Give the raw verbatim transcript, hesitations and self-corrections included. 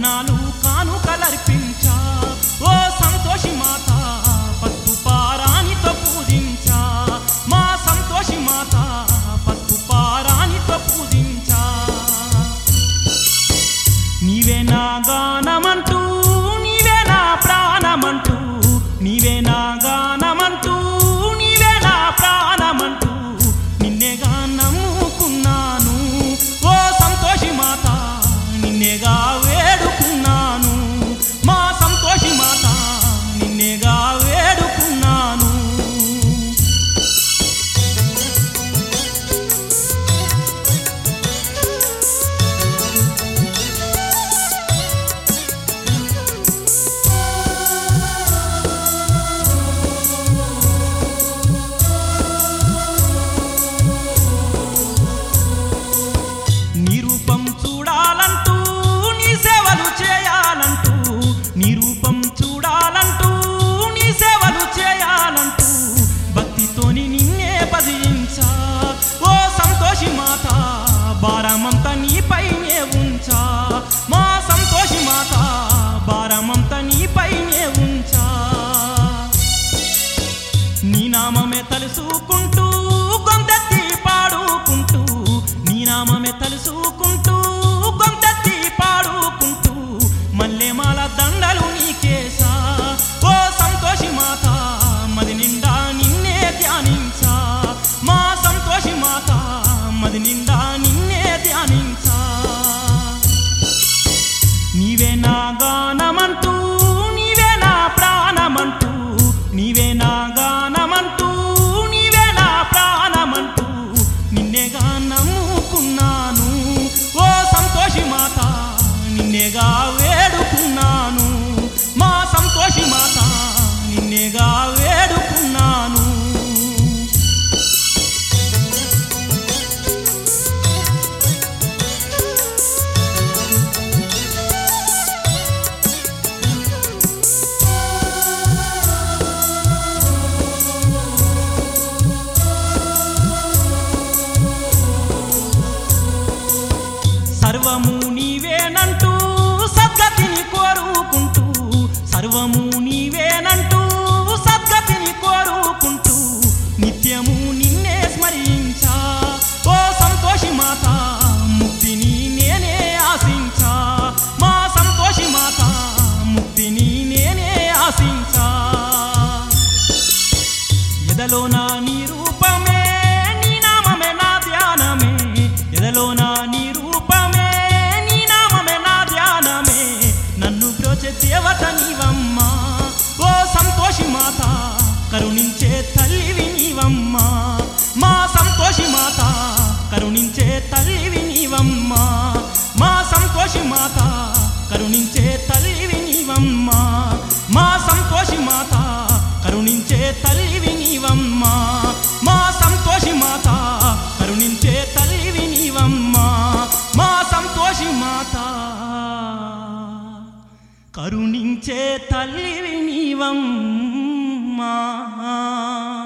బోనాలు కానుకలర్పించా ఓ సంతోషి మాత పసుపు పారానితో పూజించా మా సంతోషి మాత పసుపు పారానితో పూజించా నీవే నా గానమంటూ నీవే నా ప్రాణమంటూ నీవే నా గానమంటూ నీవే నా ప్రాణమంటూ నిన్నేగా నమ్ముకున్నాను ఓ సంతోషి మాత నిన్నేగా వేడుకున్నాను మా సంతోషి మాత నిన్నేగా వేడుకున్నాను నీ రూపం చూడాలంటూ నీ సేవలు చేయాలంటూ నీ రూపం చూడాలంటూ నీ సేవలు చేయాలంటూ భక్తితోని నిన్నే భజించా ఓ సంతోషి మాత భారమంతా నీపైనే ఉంచా మా సంతోషి మాత భారమంతా నీపైనే ఉంచా నీ నామమే తలుసుకుంటూ గొంతెత్తి పాడుకుంటూ నీ నామమే తలుసుకుంటూ గొంతెత్తి పాడుకుంటూ మల్లెమాల దండలు నీకేసా ఓ సంతోషి మాత మది నిండా నిన్నే ధ్యానించా మా సంతోషి మాత మది నిండా నిన్నే ధ్యానించా నీవే నా గానమంటూ నీవే నా ప్రాణమంటూ నీవే నా గానమంటూ నీవే నా ప్రాణమంటూ నిన్నేగా నమ్ముకున్నాను ఓ సంతోషి మాత నిన్నేగా వేడుకున్నాను మా సంతోషి మాత నిన్నేగా వేడుకున్నాను సర్వము నీవేనంటూ సద్గతిని కోరుకుంటూ సర్వము నీవేనంటూ సద్గతిని కోరుకుంటూ నిత్యము నిన్నే స్మరించా ఓ సంతోషి మాత ముక్తిని నేనే ఆశించా మా సంతోషి మాత ముక్తిని నేనే ఆశించా ఎదలో నా నీ రూపమే నీ నామమే నా ధ్యానమే ఎదలో నా నీ రూపమే నీ నామమే నా ధ్యానమే నన్ను బ్రోచే దేవత నీవమ్మా ఓ సంతోషి మాత కరుణించే తల్లివి నీవమ్మా మా సంతోషి మాత కరుణించే తల్లివి నీవమ్మా మా సంతోషి మాత కరుణించే తల్లివి నీవమ్మా మా సంతోషి మాత కరుణించే తల్లివి నీవమ్మా మా సంతోషి మాత కరుణించే తల్లివి నీవమ్మా మా సంతోషి మాత కరుణించే తల్లివి నీవమ్మా